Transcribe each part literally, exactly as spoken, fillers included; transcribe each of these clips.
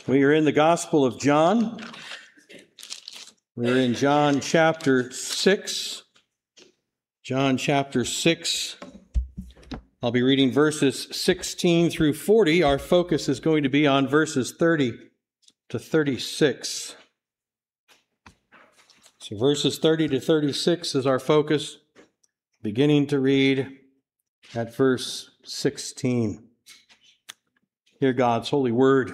We are in the Gospel of John. We're in John chapter six. John chapter six. I'll be reading verses sixteen through forty. Our focus is going to be on verses thirty to thirty-six. So verses thirty to thirty-six is our focus, beginning to read at verse sixteen. Hear God's holy word.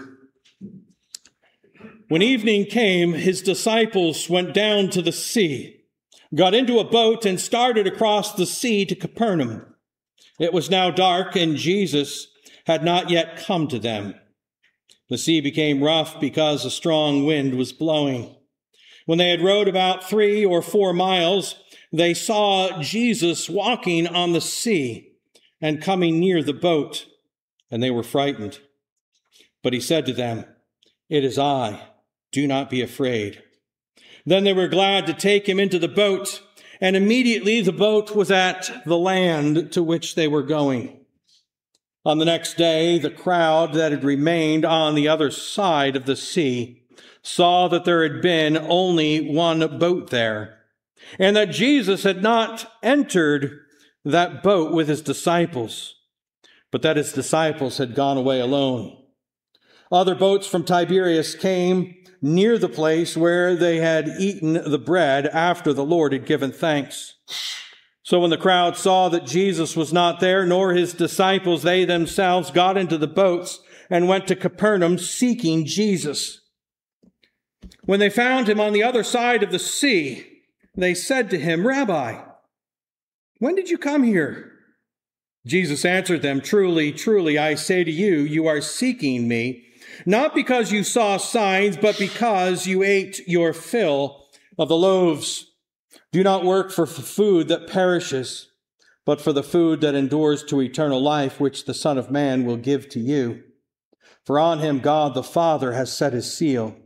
When evening came, his disciples went down to the sea, got into a boat, and started across the sea to Capernaum. It was now dark, and Jesus had not yet come to them. The sea became rough because a strong wind was blowing. When they had rowed about three or four miles, they saw Jesus walking on the sea and coming near the boat, and they were frightened. But he said to them, "It is I. Do not be afraid." Then they were glad to take him into the boat, and immediately the boat was at the land to which they were going. On the next day, the crowd that had remained on the other side of the sea saw that there had been only one boat there, and that Jesus had not entered that boat with his disciples, but that his disciples had gone away alone. Other boats from Tiberias came near the place where they had eaten the bread after the Lord had given thanks. So when the crowd saw that Jesus was not there, nor his disciples, they themselves got into the boats and went to Capernaum seeking Jesus. When they found him on the other side of the sea, they said to him, "Rabbi, when did you come here?" Jesus answered them, "Truly, truly, I say to you, you are seeking me, not because you saw signs, but because you ate your fill of the loaves. Do not work for food that perishes, but for the food that endures to eternal life, which the Son of Man will give to you. For on him God the Father has set his seal."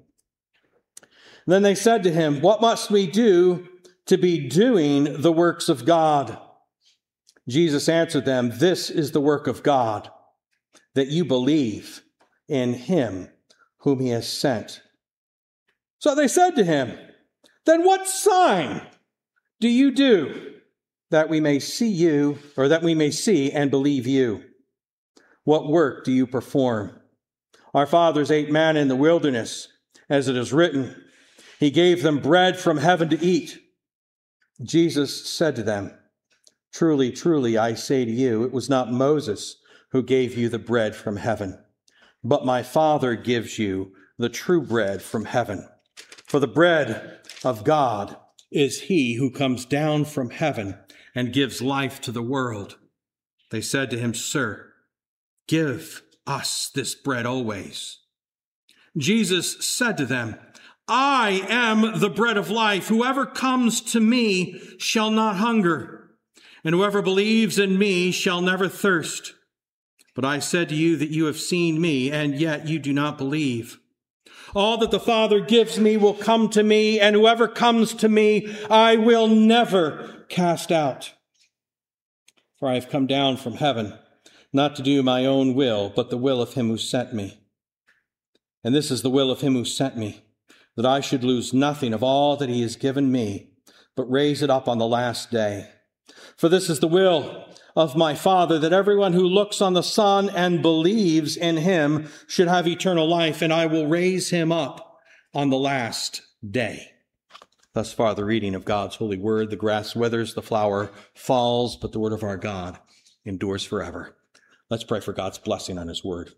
Then they said to him, "What must we do to be doing the works of God?" Jesus answered them, "This is the work of God, that you believe in him whom he has sent." So they said to him, "Then what sign do you do that we may see you, or that we may see and believe you? What work do you perform? Our fathers ate manna in the wilderness, as it is written, he gave them bread from heaven to eat." Jesus said to them, "Truly, truly, I say to you, it was not Moses who gave you the bread from heaven, but my Father gives you the true bread from heaven. For the bread of God is he who comes down from heaven and gives life to the world." They said to him, "Sir, give us this bread always." Jesus said to them, "I am the bread of life. Whoever comes to me shall not hunger, and whoever believes in me shall never thirst. But I said to you that you have seen me, and yet you do not believe. All that the Father gives me will come to me, and whoever comes to me I will never cast out. For I have come down from heaven, not to do my own will, but the will of him who sent me. And this is the will of him who sent me, that I should lose nothing of all that he has given me, but raise it up on the last day. For this is the will of my Father, that everyone who looks on the Son and believes in him should have eternal life, and I will raise him up on the last day." Thus far the reading of God's holy word. The grass withers, the flower falls, but the word of our God endures forever. Let's pray for God's blessing on his word.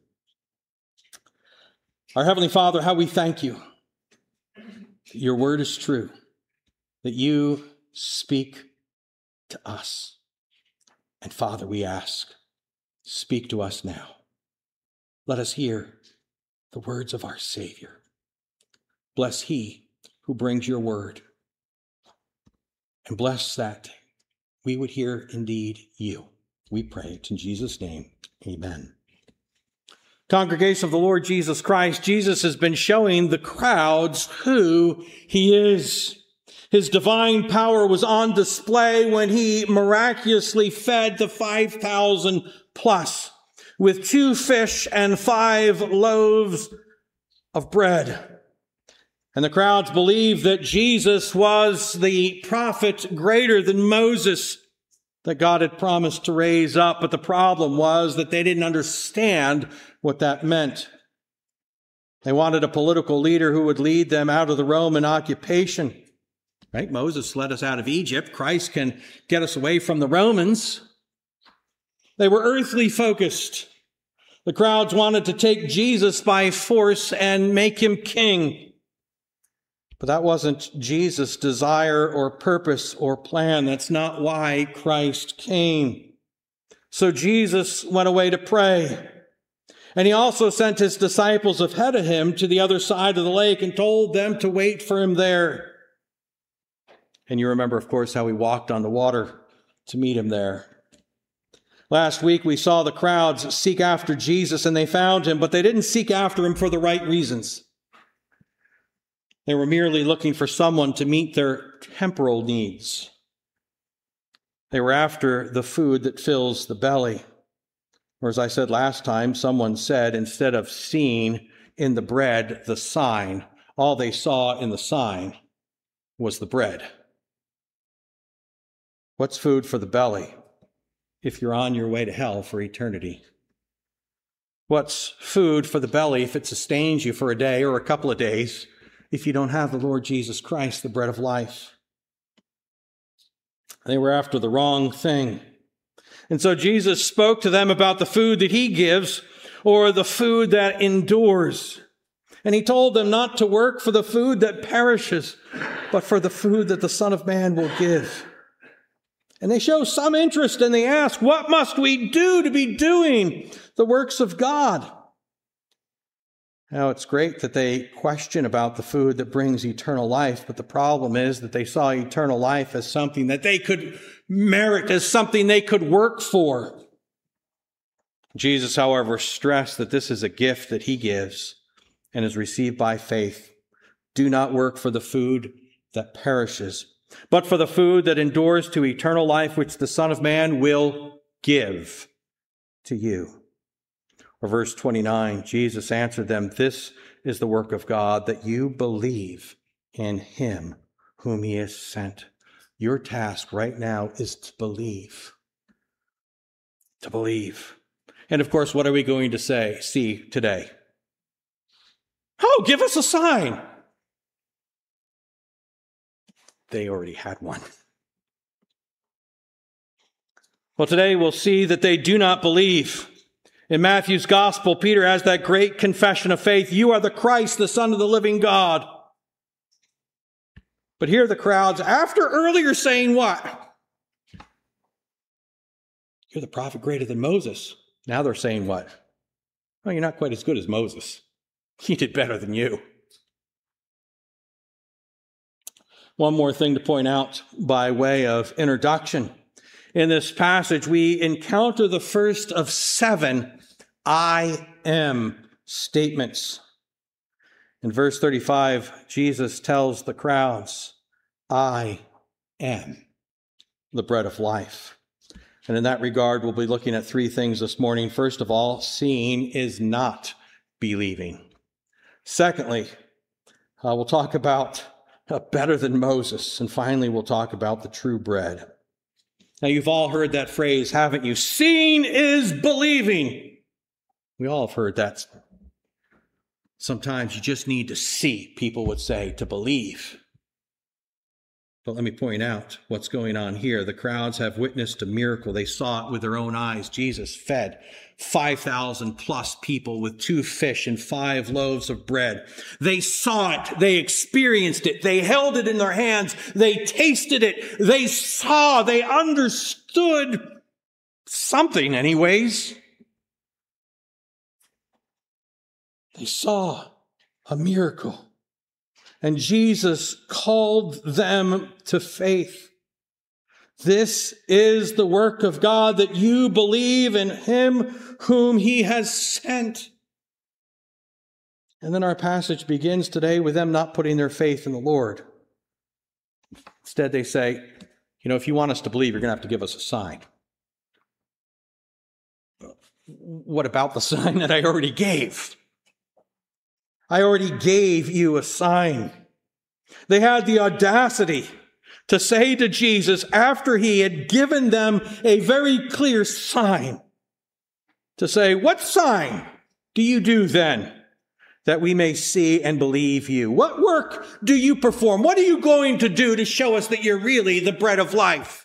Our Heavenly Father, how we thank you that your word is true, that you speak to us. And Father, we ask, speak to us now. Let us hear the words of our Savior. Bless he who brings your word, and bless that we would hear indeed you. We pray it in Jesus' name. Amen. Congregation of the Lord Jesus Christ, Jesus has been showing the crowds who he is. His divine power was on display when he miraculously fed the five thousand plus with two fish and five loaves of bread. And the crowds believed that Jesus was the prophet greater than Moses that God had promised to raise up. But the problem was that they didn't understand what that meant. They wanted a political leader who would lead them out of the Roman occupation. Right? Moses led us out of Egypt. Christ can get us away from the Romans. They were earthly focused. The crowds wanted to take Jesus by force and make him king. But that wasn't Jesus' desire or purpose or plan. That's not why Christ came. So Jesus went away to pray. And he also sent his disciples ahead of him to the other side of the lake and told them to wait for him there. And you remember, of course, how he walked on the water to meet him there. Last week, we saw the crowds seek after Jesus, and they found him, but they didn't seek after him for the right reasons. They were merely looking for someone to meet their temporal needs. They were after the food that fills the belly. Or as I said last time, someone said, instead of seeing in the bread the sign, all they saw in the sign was the bread. What's food for the belly if you're on your way to hell for eternity? What's food for the belly if it sustains you for a day or a couple of days if you don't have the Lord Jesus Christ, the bread of life? They were after the wrong thing. And so Jesus spoke to them about the food that he gives, or the food that endures. And he told them not to work for the food that perishes, but for the food that the Son of Man will give. And they show some interest and they ask, what must we do to be doing the works of God? Now, it's great that they question about the food that brings eternal life, but the problem is that they saw eternal life as something that they could merit, as something they could work for. Jesus, however, stressed that this is a gift that he gives and is received by faith. Do not work for the food that perishes, but for the food that endures to eternal life, which the Son of Man will give to you. Or verse twenty-nine, Jesus answered them, this is the work of God, that you believe in him whom he has sent. Your task right now is to believe. To believe. And of course, what are we going to say, see today? Oh, give us a sign. They already had one. Well, today we'll see that they do not believe. In Matthew's gospel, Peter has that great confession of faith. You are the Christ, the Son of the living God. But here the crowds, after earlier saying what? You're the prophet greater than Moses. Now they're saying what? Well, you're not quite as good as Moses. He did better than you. One more thing to point out by way of introduction. In this passage, we encounter the first of seven I am statements. In verse thirty-five, Jesus tells the crowds, I am the bread of life. And in that regard, we'll be looking at three things this morning. First of all, seeing is not believing. Secondly, uh, we'll talk about uh, better than Moses. And finally, we'll talk about the true bread. Now, you've all heard that phrase, haven't you? Seeing is believing. We all have heard that. Sometimes you just need to see, people would say, to believe. But let me point out what's going on here. The crowds have witnessed a miracle. They saw it with their own eyes. Jesus fed five thousand plus people with two fish and five loaves of bread. They saw it. They experienced it. They held it in their hands. They tasted it. They saw. They understood something anyways. They saw a miracle. And Jesus called them to faith. This is the work of God, that you believe in him whom he has sent. And then our passage begins today with them not putting their faith in the Lord. Instead, they say, you know, if you want us to believe, you're going to have to give us a sign. What about the sign that I already gave? I already gave you a sign. They had the audacity to say to Jesus, after he had given them a very clear sign, to say, what sign do you do then, that we may see and believe you? What work do you perform? What are you going to do to show us that you're really the bread of life?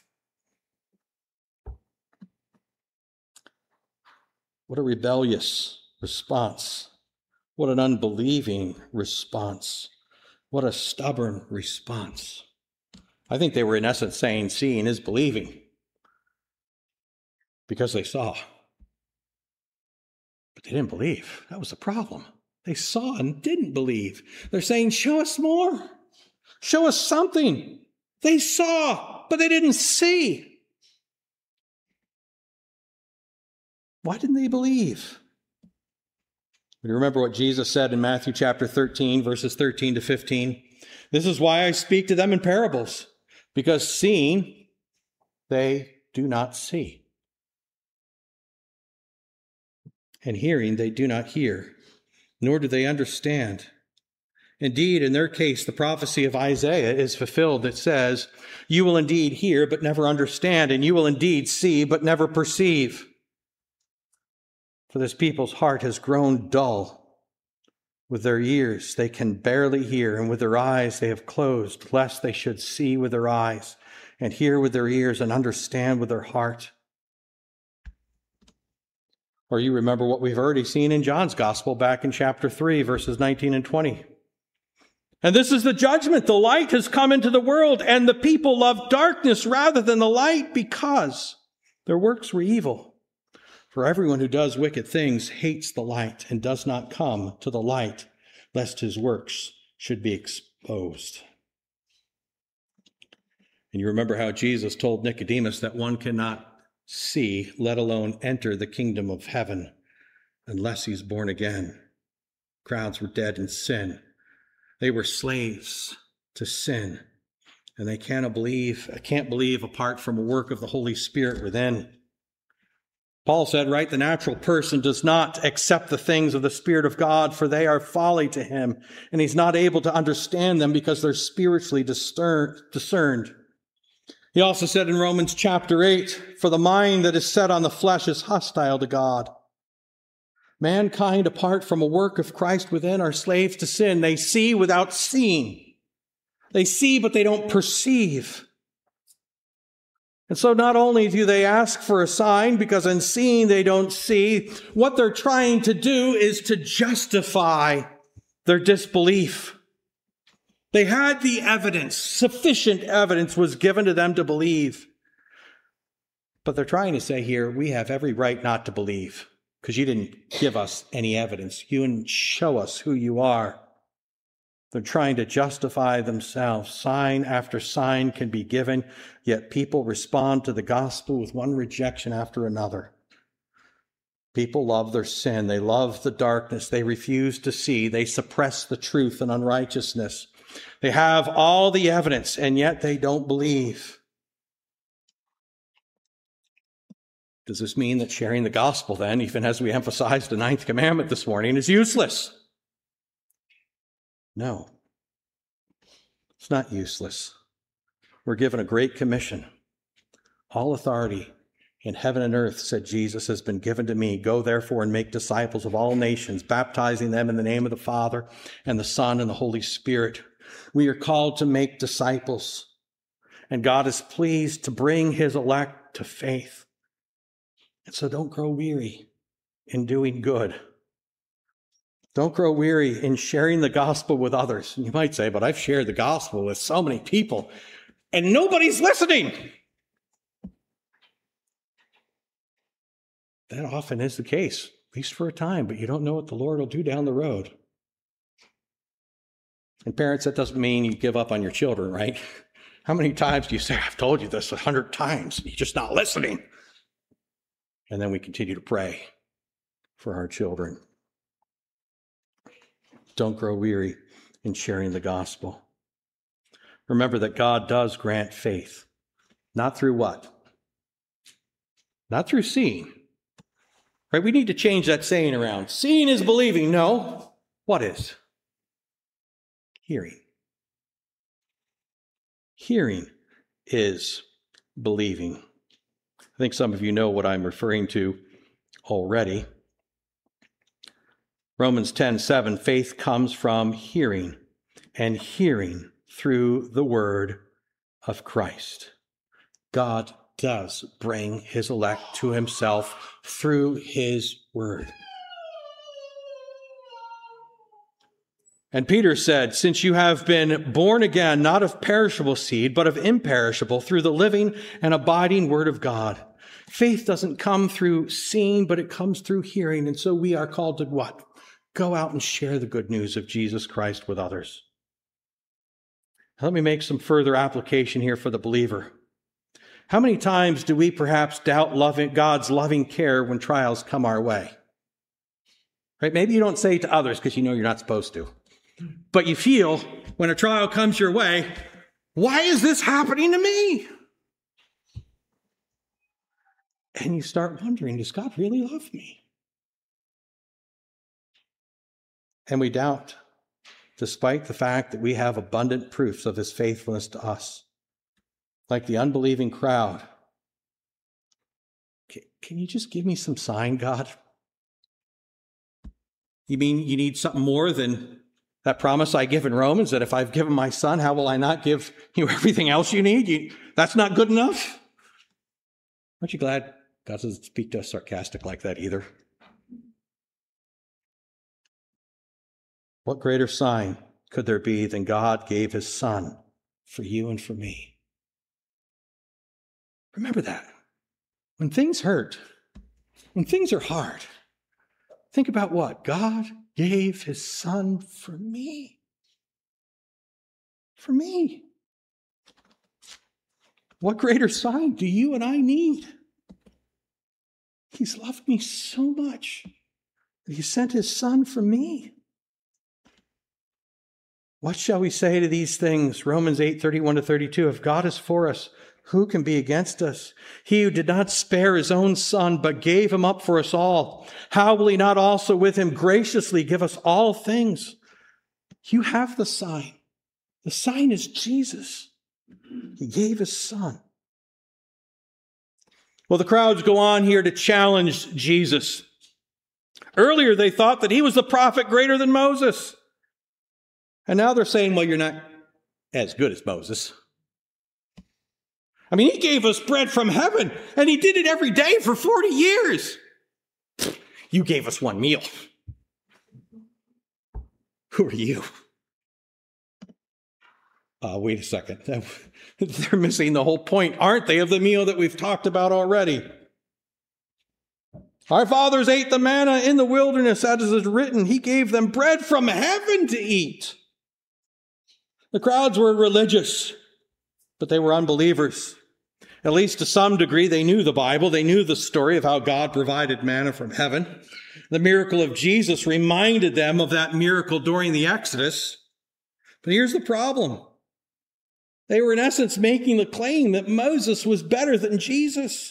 What a rebellious response. What an unbelieving response. What a stubborn response. I think they were in essence saying, seeing is believing, because they saw. But they didn't believe. That was the problem. They saw and didn't believe. They're saying, show us more. Show us something. They saw, but they didn't see. Why didn't they believe? You remember what Jesus said in Matthew chapter thirteen, verses thirteen to fifteen. This is why I speak to them in parables, because seeing they do not see, and hearing they do not hear, nor do they understand. Indeed, in their case, the prophecy of Isaiah is fulfilled that says, you will indeed hear, but never understand, and you will indeed see, but never perceive. For this people's heart has grown dull. With their ears they can barely hear, and with their eyes they have closed, lest they should see with their eyes, and hear with their ears, and understand with their heart. Or you remember what we've already seen in John's Gospel back in chapter three, verses nineteen and twenty. And this is the judgment. The light has come into the world, and the people love darkness rather than the light, because their works were evil. For everyone who does wicked things hates the light and does not come to the light, lest his works should be exposed. And you remember how Jesus told Nicodemus that one cannot see, let alone enter the kingdom of heaven, unless he's born again. Crowds were dead in sin. They were slaves to sin, and they cannot believe, can't believe apart from a work of the Holy Spirit within. Paul said, right, the natural person does not accept the things of the Spirit of God, for they are folly to him, and he's not able to understand them because they're spiritually discerned. He also said in Romans chapter eight, for the mind that is set on the flesh is hostile to God. Mankind, apart from a work of Christ within, are slaves to sin. They see without seeing. They see, but they don't perceive. And so not only do they ask for a sign, because in seeing they don't see, what they're trying to do is to justify their disbelief. They had the evidence. Sufficient evidence was given to them to believe. But they're trying to say here, we have every right not to believe, because you didn't give us any evidence. You didn't show us who you are. They're trying to justify themselves. Sign after sign can be given, yet people respond to the gospel with one rejection after another. People love their sin. They love the darkness. They refuse to see. They suppress the truth and unrighteousness. They have all the evidence, and yet they don't believe. Does this mean that sharing the gospel then, even as we emphasized the ninth commandment this morning, is useless? No, it's not useless. We're given a great commission. All authority in heaven and earth, said Jesus, has been given to me. Go therefore and make disciples of all nations, baptizing them in the name of the Father and the Son and the Holy Spirit. We are called to make disciples, and God is pleased to bring his elect to faith. And so don't grow weary in doing good. Don't grow weary in sharing the gospel with others. And you might say, but I've shared the gospel with so many people and nobody's listening. That often is the case, at least for a time, but you don't know what the Lord will do down the road. And parents, that doesn't mean you give up on your children, right? How many times do you say, I've told you this a hundred times, you're just not listening? And then we continue to pray for our children. Don't grow weary in sharing the gospel. Remember that God does grant faith. Not through what? Not through seeing. Right? We need to change that saying around. Seeing is believing. No. What is? hearing. Hearing is believing. I think some of you know what I'm referring to already. Romans ten seven, faith comes from hearing, and hearing through the word of Christ. God does bring his elect to himself through his word. And Peter said, since you have been born again, not of perishable seed, but of imperishable, through the living and abiding word of God. Faith doesn't come through seeing, but it comes through hearing. And so we are called to what? Go out and share the good news of Jesus Christ with others. Let me make some further application here for the believer. How many times do we perhaps doubt loving, God's loving care when trials come our way? Right? Maybe you don't say it to others because you know you're not supposed to. But you feel when a trial comes your way, why is this happening to me? And you start wondering, does God really love me? And we doubt, despite the fact that we have abundant proofs of his faithfulness to us. Like the unbelieving crowd. Can you just give me some sign, God? You mean you need something more than that promise I give in Romans, that if I've given my son, how will I not give you everything else you need? You, that's not good enough? Aren't you glad God doesn't speak to us sarcastic like that either? What greater sign could there be than God gave his son for you and for me? Remember that. When things hurt, when things are hard, think about what? God gave his son for me. For me. What greater sign do you and I need? He's loved me so much that he sent his son for me. What shall we say to these things? Romans eight, thirty-one to thirty-two. If God is for us, who can be against us? He who did not spare his own son, but gave him up for us all, how will he not also with him graciously give us all things? You have the sign. The sign is Jesus. He gave his son. Well, the crowds go on here to challenge Jesus. Earlier, they thought that he was the prophet greater than Moses. And now they're saying, well, you're not as good as Moses. I mean, he gave us bread from heaven, and he did it every day for forty years. You gave us one meal. Who are you? Uh, wait a second. They're missing the whole point, aren't they, of the meal that we've talked about already? Our fathers ate the manna in the wilderness, as it is written. He gave them bread from heaven to eat. The crowds were religious, but they were unbelievers. At least to some degree, they knew the Bible. They knew the story of how God provided manna from heaven. The miracle of Jesus reminded them of that miracle during the Exodus. But here's the problem. They were in essence making the claim that Moses was better than Jesus.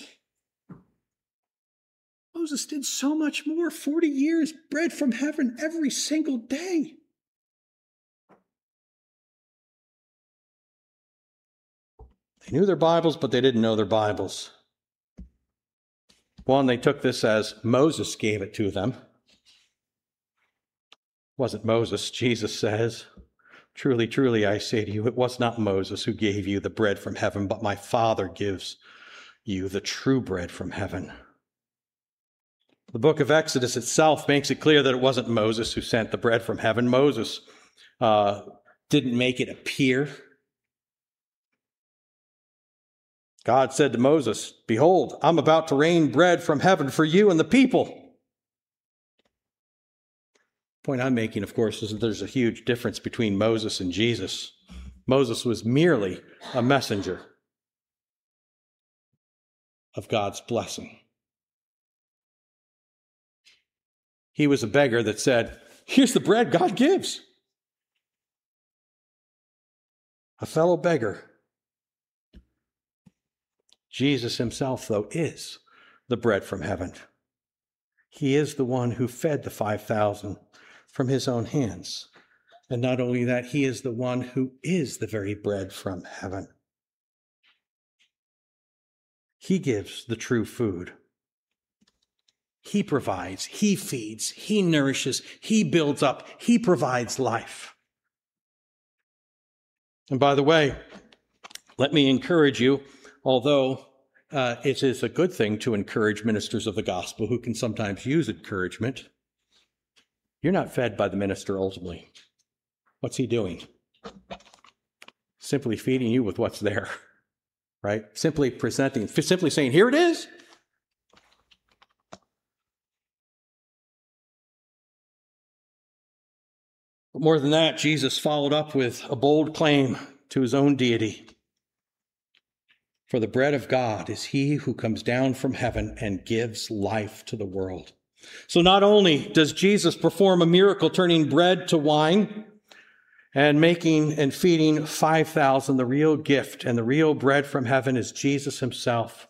Moses did so much more, forty years, bread from heaven every single day. They knew their Bibles, but they didn't know their Bibles. One, they took this as Moses gave it to them. It wasn't Moses. Jesus says, truly, truly, I say to you, it was not Moses who gave you the bread from heaven, but my Father gives you the true bread from heaven. The book of Exodus itself makes it clear that it wasn't Moses who sent the bread from heaven. Moses uh, didn't make it appear. God said to Moses, behold, I'm about to rain bread from heaven for you and the people. The point I'm making, of course, is that there's a huge difference between Moses and Jesus. Moses was merely a messenger of God's blessing. He was a beggar that said, here's the bread God gives. A fellow beggar. Jesus himself, though, is the bread from heaven. He is the one who fed the five thousand from his own hands. And not only that, he is the one who is the very bread from heaven. He gives the true food. He provides, he feeds, he nourishes, he builds up, he provides life. And by the way, let me encourage you, although uh, it is a good thing to encourage ministers of the gospel who can sometimes use encouragement, you're not fed by the minister ultimately. What's he doing? Simply feeding you with what's there, right? Simply presenting, simply saying, here it is. But more than that, Jesus followed up with a bold claim to his own deity. For the bread of God is he who comes down from heaven and gives life to the world. So not only does Jesus perform a miracle turning bread to wine and making and feeding five thousand, the real gift and the real bread from heaven is Jesus himself.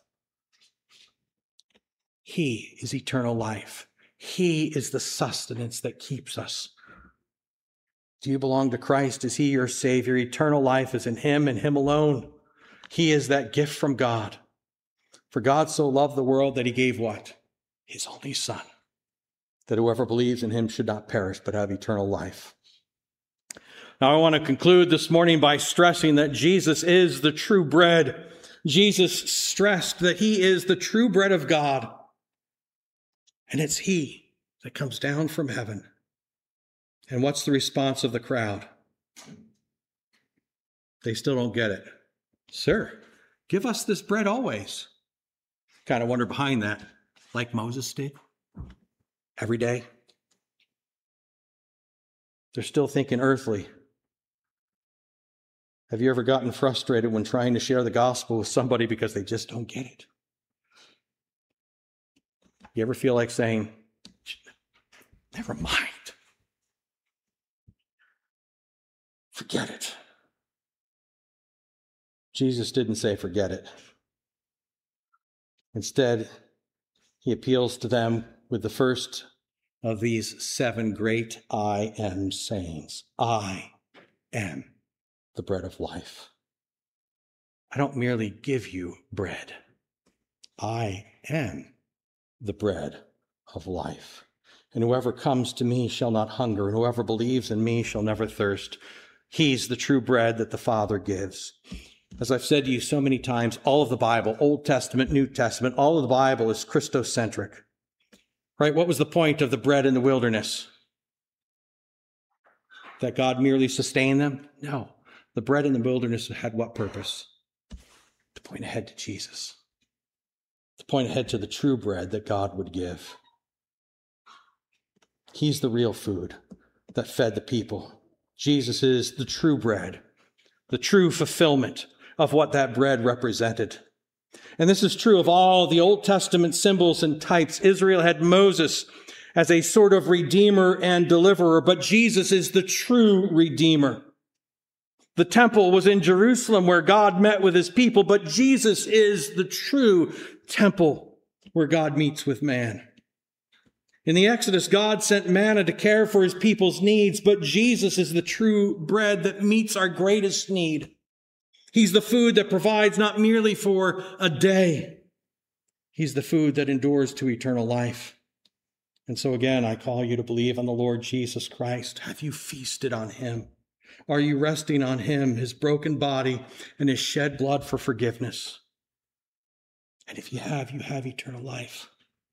He is eternal life. He is the sustenance that keeps us. Do you belong to Christ? Is he your Savior? Eternal life is in him and him alone. He is that gift from God. For God so loved the world that he gave what? His only Son, that whoever believes in him should not perish but have eternal life. Now I want to conclude this morning by stressing that Jesus is the true bread. Jesus stressed that he is the true bread of God. And it's he that comes down from heaven. And what's the response of the crowd? They still don't get it. Sir, give us this bread always. Kind of wonder behind that, like Moses did every day. They're still thinking earthly. Have you ever gotten frustrated when trying to share the gospel with somebody because they just don't get it? You ever feel like saying, never mind. Forget it. Jesus didn't say forget it. Instead, he appeals to them with the first of these seven great I am sayings. I am the bread of life. I don't merely give you bread. I am the bread of life. And whoever comes to me shall not hunger, and whoever believes in me shall never thirst. He's the true bread that the Father gives. As I've said to you so many times, all of the Bible, Old Testament, New Testament, all of the Bible is Christocentric. Right? What was the point of the bread in the wilderness? That God merely sustained them? No. The bread in the wilderness had what purpose? To point ahead to Jesus. To point ahead to the true bread that God would give. He's the real food that fed the people. Jesus is the true bread, the true fulfillment of what that bread represented. And this is true of all the Old Testament symbols and types. Israel had Moses as a sort of redeemer and deliverer, but Jesus is the true redeemer. The temple was in Jerusalem where God met with his people, but Jesus is the true temple where God meets with man. In the Exodus, God sent manna to care for his people's needs, but Jesus is the true bread that meets our greatest need. He's the food that provides not merely for a day. He's the food that endures to eternal life. And so again, I call you to believe on the Lord Jesus Christ. Have you feasted on him? Are you resting on him, his broken body, and his shed blood for forgiveness? And if you have, you have eternal life.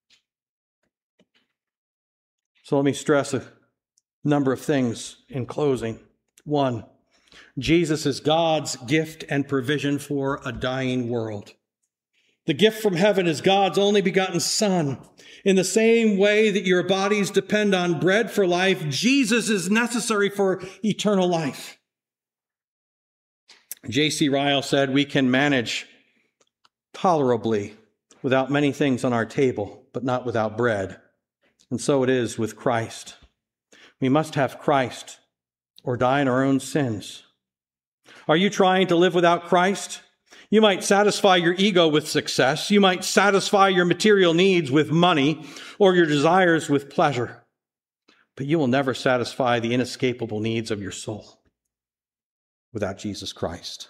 So let me stress a number of things in closing. One, Jesus is God's gift and provision for a dying world. The gift from heaven is God's only begotten Son. In the same way that your bodies depend on bread for life, Jesus is necessary for eternal life. J C Ryle said, we can manage tolerably without many things on our table, but not without bread. And so it is with Christ. We must have Christ or die in our own sins. Are you trying to live without Christ? You might satisfy your ego with success. You might satisfy your material needs with money or your desires with pleasure. But you will never satisfy the inescapable needs of your soul without Jesus Christ.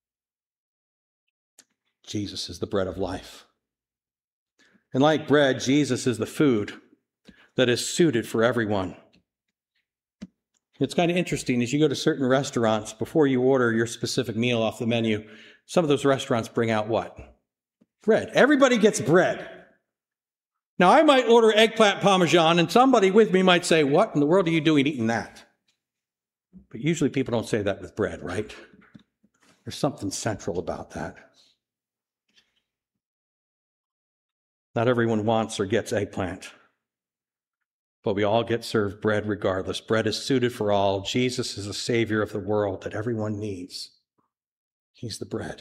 Jesus is the bread of life. And like bread, Jesus is the food that is suited for everyone. It's kind of interesting, as you go to certain restaurants, before you order your specific meal off the menu, some of those restaurants bring out what? Bread. Everybody gets bread. Now, I might order eggplant parmesan, and somebody with me might say, what in the world are you doing eating that? But usually people don't say that with bread, right? There's something central about that. Not everyone wants or gets eggplant, but we all get served bread regardless. Bread is suited for all. Jesus is the Savior of the world that everyone needs. He's the bread.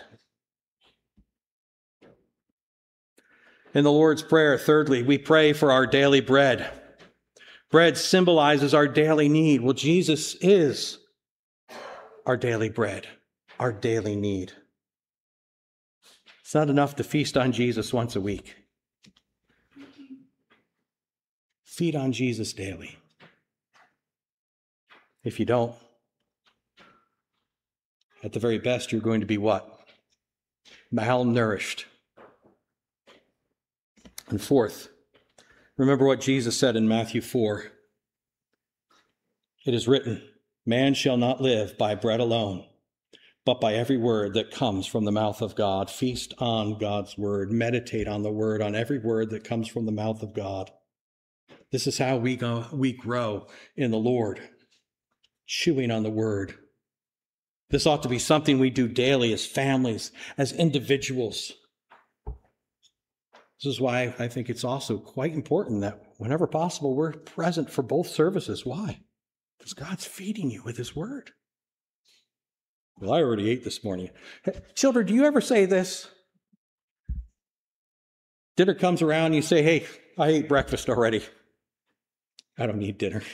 In the Lord's Prayer, thirdly, we pray for our daily bread. Bread symbolizes our daily need. Well, Jesus is our daily bread, our daily need. It's not enough to feast on Jesus once a week. Feed on Jesus daily. If you don't, at the very best, you're going to be what? Malnourished. And fourth, remember what Jesus said in Matthew four. It is written, man shall not live by bread alone, but by every word that comes from the mouth of God. Feast on God's word. Meditate on the word, on every word that comes from the mouth of God. This is how we go, we grow in the Lord, chewing on the word. This ought to be something we do daily as families, as individuals. This is why I think it's also quite important that whenever possible, we're present for both services. Why? Because God's feeding you with his word. Well, I already ate this morning. Hey, children, do you ever say this? Dinner comes around, you say, hey, I ate breakfast already. I don't need dinner.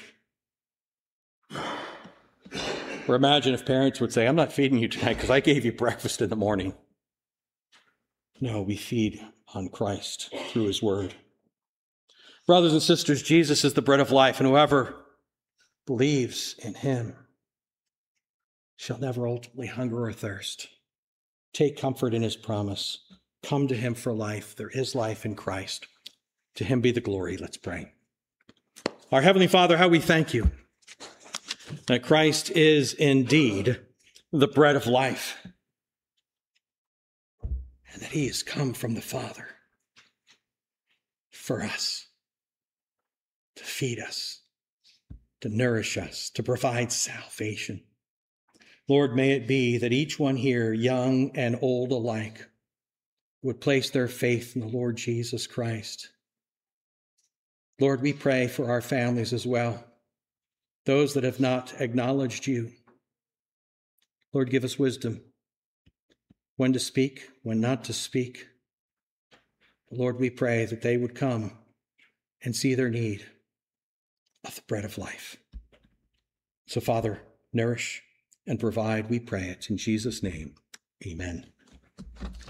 Or imagine if parents would say, I'm not feeding you tonight because I gave you breakfast in the morning. No, we feed on Christ through his word. Brothers and sisters, Jesus is the bread of life, and whoever believes in him shall never ultimately hunger or thirst. Take comfort in his promise. Come to him for life. There is life in Christ. To him be the glory. Let's pray. Our Heavenly Father, how we thank you that Christ is indeed the bread of life, and that he has come from the Father for us, to feed us, to nourish us, to provide salvation. Lord, may it be that each one here, young and old alike, would place their faith in the Lord Jesus Christ. Lord, we pray for our families as well, those that have not acknowledged you. Lord, give us wisdom when to speak, when not to speak. Lord, we pray that they would come and see their need of the bread of life. So, Father, nourish and provide, we pray it in Jesus' name. Amen.